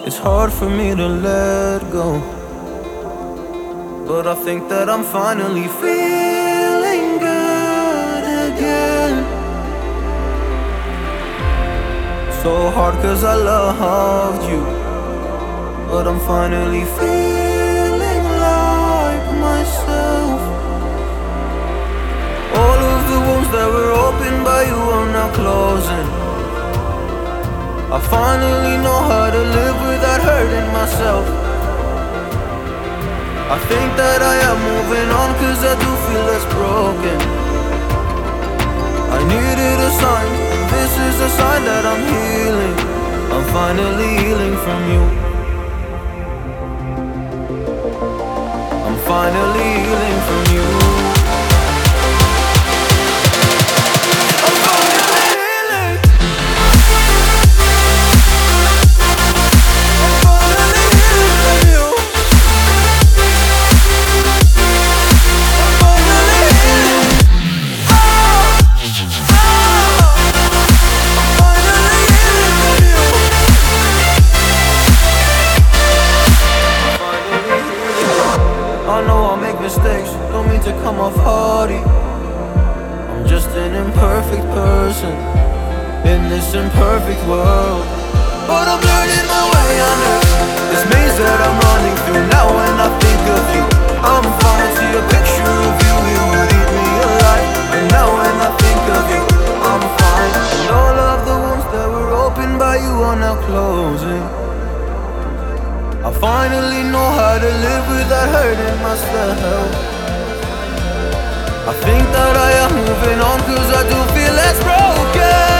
It's hard for me to let go, but I think that I'm finally feeling good again. So hard cause I loved you, but I'm finally feeling like myself. All of the wounds that were opened by you are now closing. I finally know how to live without hurting myself. I think that I am moving on cause I do feel less broken. I needed a sign, this is a sign that I'm healing. I'm finally healing from you. I'm finally healing from you. I know I'll make mistakes, don't mean to come off haughty. I'm just an imperfect person in this imperfect world, but I'm learning my way under this maze that I'm running through. Now when I think of you, I'm falling to a picture of you. You would eat me alive. And now when I think of you, I'm fine. And all of the wounds that were opened by you are now closing. I finally know how to live without hurting myself. I think that I am moving on cause I do feel less broken.